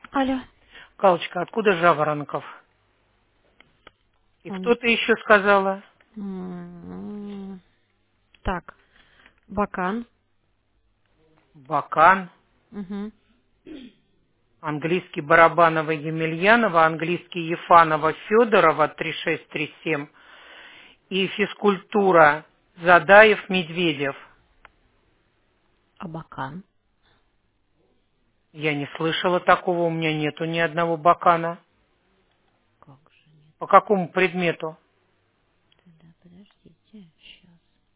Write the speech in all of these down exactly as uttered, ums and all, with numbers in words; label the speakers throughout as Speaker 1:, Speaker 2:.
Speaker 1: Алло.
Speaker 2: Галочка, откуда Жаворонков? И
Speaker 1: Он.
Speaker 2: кто ты еще сказала?
Speaker 1: М, Так, Бакан.
Speaker 2: Бакан,
Speaker 1: Угу.
Speaker 2: английский Барабанова Емельянова, английский Ефанова Федорова три шесть три семь и физкультура Задаев Медведев.
Speaker 1: А Бакан?
Speaker 2: Я не слышала такого, у меня нету ни одного Бакана.
Speaker 1: Как же нет?
Speaker 2: По какому предмету?
Speaker 1: Тогда подождите. Сейчас.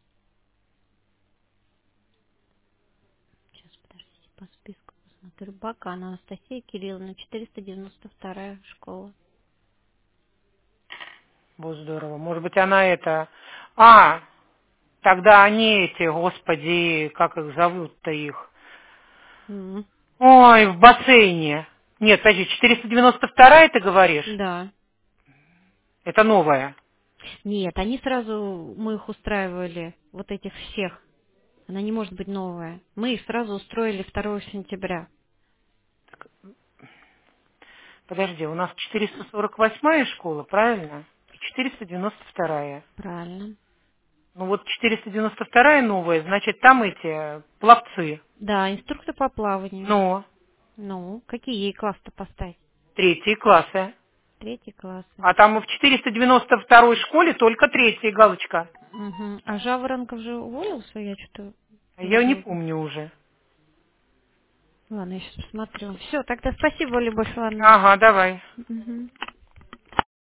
Speaker 1: Сейчас, подождите, по списку посмотрю. Бакан Анастасия Кирилловна, четыреста девяносто вторая школа.
Speaker 2: Вот здорово. Может быть, она это... А, тогда они эти, господи, как их зовут-то их?
Speaker 1: М,
Speaker 2: Ой, в бассейне. Нет, подожди, четыреста девяносто вторая ты говоришь?
Speaker 1: Да.
Speaker 2: Это новая.
Speaker 1: Нет, они сразу, мы их устраивали, вот этих всех. Она не может быть новая. Мы их сразу устроили второго сентября.
Speaker 2: Подожди, у нас четыреста сорок восьмая школа, правильно? И четыреста девяносто вторая.
Speaker 1: Правильно.
Speaker 2: Ну вот четыреста девяносто вторая новая, значит, там эти пловцы.
Speaker 1: Да, инструктор по плаванию.
Speaker 2: Ну,
Speaker 1: Ну, какие ей классы-то поставить?
Speaker 2: третьи классы.
Speaker 1: Третий классы.
Speaker 2: А там в четыреста девяносто второй школе только третья, Галочка.
Speaker 1: Угу. А Жаворонков же уволился, я что-то
Speaker 2: Я не
Speaker 1: вроде...
Speaker 2: помню уже.
Speaker 1: Ладно, я сейчас посмотрю. Все, тогда спасибо, Любовь Ивановна.
Speaker 2: Ага, давай.
Speaker 1: Мгм.